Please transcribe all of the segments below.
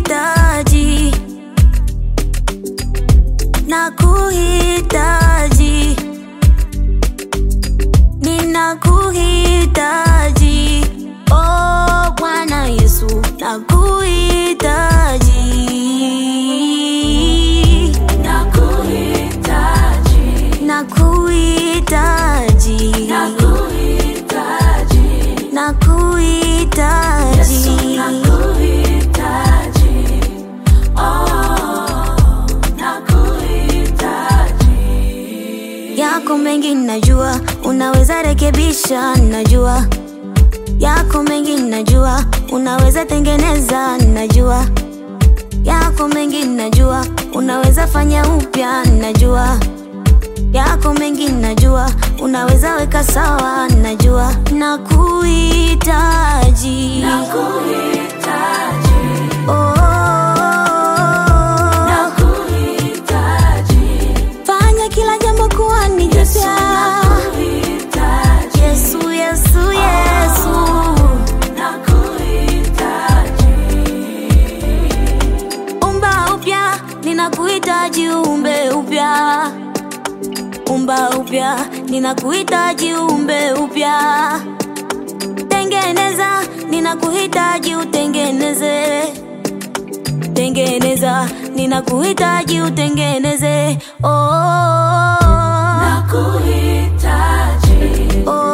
nakuhitaji, nakuhitaji, ninakuhitaji, oh Bwana Yesu, nakuhitaji, nakuhitaji, nakuhitaji, nakuhitaji, nakuhitaji, Yesu, nakuhitaji, oh, nakuhitaji. Yako mengi najua, unaweza rekebisha, najua yako mengi najua, unaweza tengeneza, najua yako mengi najua, unaweza fanya upya, najua yako mengi najua, unaweza weka sawa, najua nakuhitaji, nakuhitaji, oh, nakuhitaji, fanya kila jambo kuwa ni jipya, Yesu, Yesu, Yesu, nakuhitaji, umba upya, ninakuhitaji, umbe upya, umba upya, ninakuhitaji, umbe upya, tengeneza, ninakuhitaji, utengeneze, tengeneza, ninakuhitaji, utengeneze, oh, nakuhitaji, oh,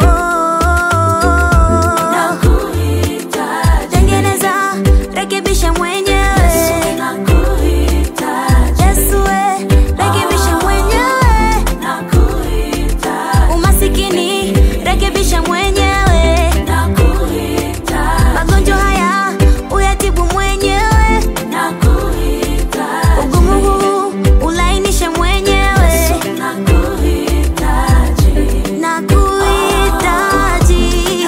nakuhitaji, tengeneza, rekebisha mwenyewe, Yesu, nakuhitaji, Yesu, rekebisha mwenyewe, nakuhitaji, umasikini, rekebisha mwenyewe, nakuhitaji, magonjwa haya uyatibu mwenyewe, nakuhitaji, ugumu huu ulainisha mwenyewe, Yesu, nakuhitaji, nakuhitaji,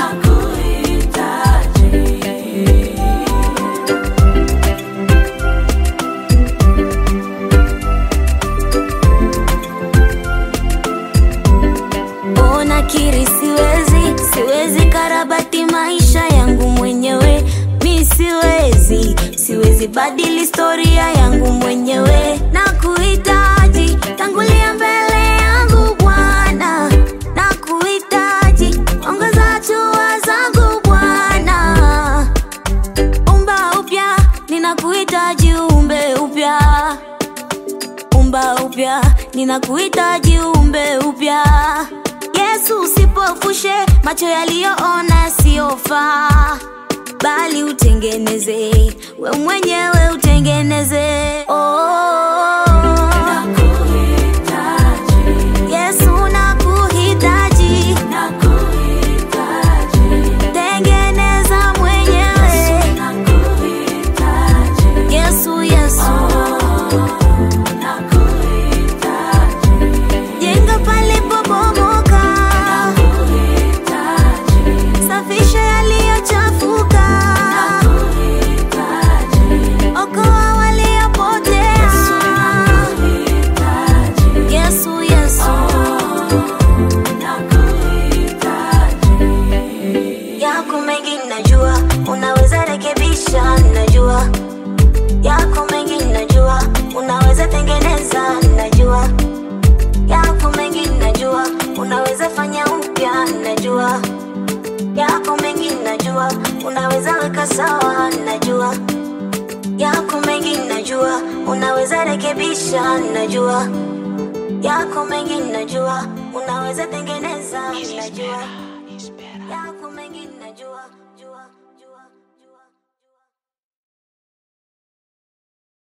oh, nakiri siwezi karabati maisha yangu mwenyewe, mi siwezi badili historia yangu mwenyewe, nakuhitaji, tangulia mbele yangu Bwana, nakuhitaji, ongoza hatua zangu Bwana, umba upya, ninakuhitaji, umbe upya, umba upya, ninakuhitaji, umbe upya, Yesu, usipofushe macho yaliyoona siyofaa, bali utengeneze, we mwenyewe utengeneze, oh, nakuhitaji, Yesu, nakuhitaji, nakuhitaji, tengeneza mwenyewe, Yesu, nakuhitaji, Yesu, Yesu, jenga palipobomoka, safisha yaliyochafuka, okoa waliopotea, Yesu, Yesu, yako mengi najua, unaweza rekebisha, najua yako mengi najua, unaweza tengeneza, najua yako mengi najua, unaweza fanya upya, najua yako mengi najua, unaweza weka sawa, najua yako mengi najua, unaweza rekebisha, najua yako mengi najua, unaweza tengeneza, najua yako mengi najua.